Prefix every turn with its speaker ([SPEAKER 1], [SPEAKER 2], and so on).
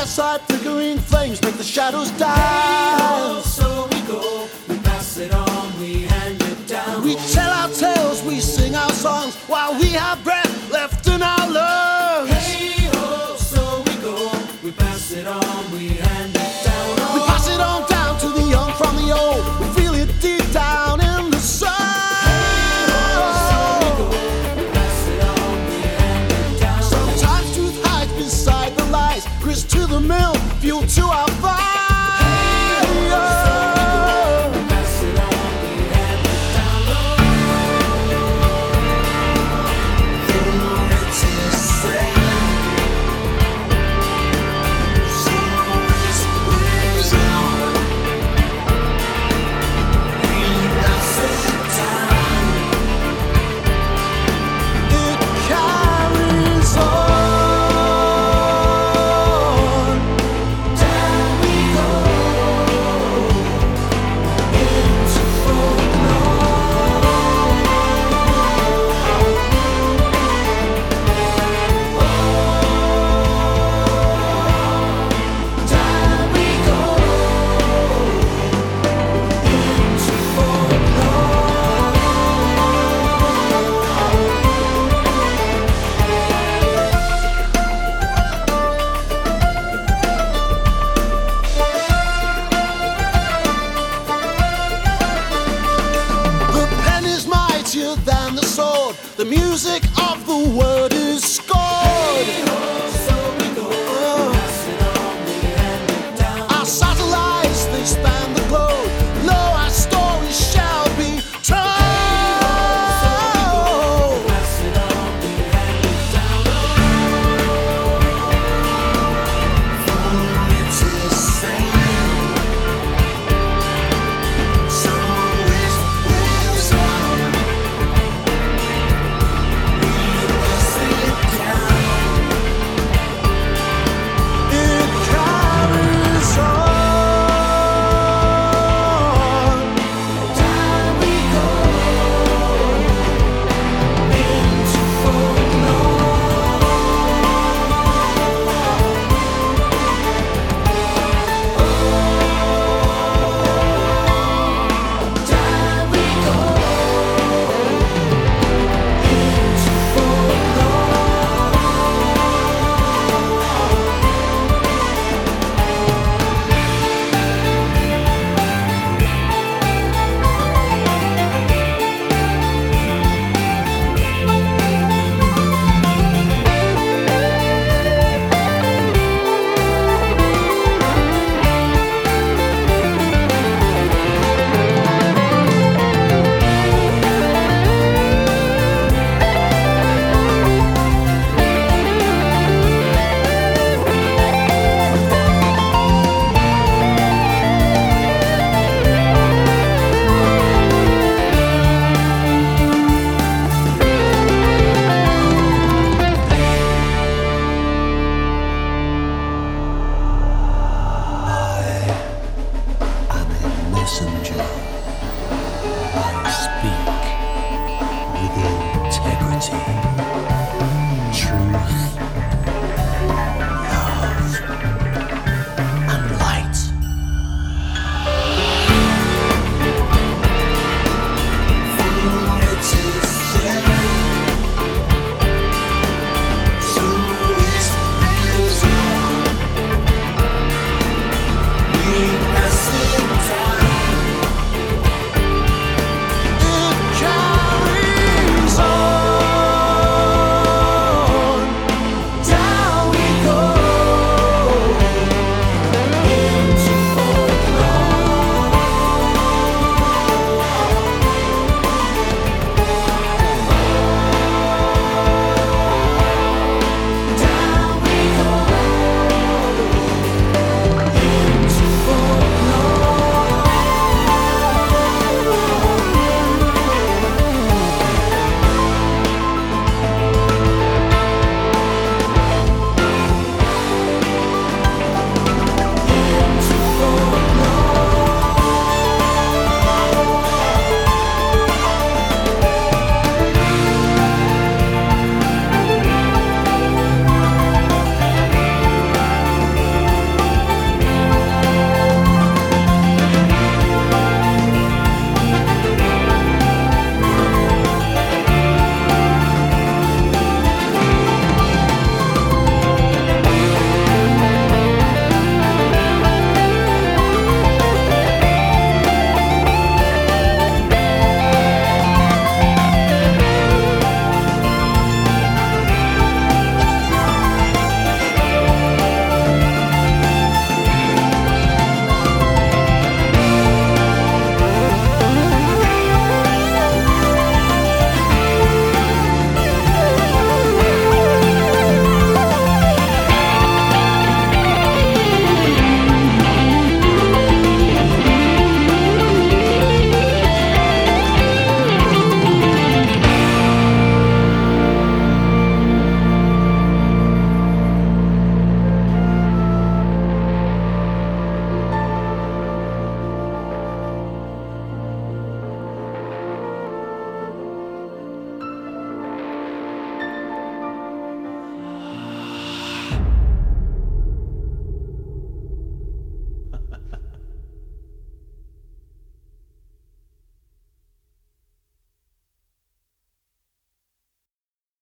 [SPEAKER 1] outside, flickering flames make the shadows die.
[SPEAKER 2] Hey-ho, so we go, we pass it on, we hand it down.
[SPEAKER 1] We tell our tales, we sing our songs while we have breath left in our lungs.
[SPEAKER 2] Hey-ho, so we go, we pass it on, we hand it down.
[SPEAKER 1] We pass it on down to the young from the old. We feel it deep down in the soul.
[SPEAKER 2] Hey-ho, so we go, we pass it on, we hand it down.
[SPEAKER 1] Sometimes truth hides beside the lies. Grist to the mill, fuel to our fire. Than the sword, the music of the word is scored.
[SPEAKER 2] Hey-ho, so we go, pass it on, we hand it down.
[SPEAKER 1] Our satellites, they span the globe. Lo, our story shall be told.
[SPEAKER 2] Hey-ho, so we go, pass it on, we hand it down. For it's the same. So it lives on.
[SPEAKER 1] It carries on.
[SPEAKER 2] Down we go into Down we go into
[SPEAKER 1] Messenger, I speak with integrity, truth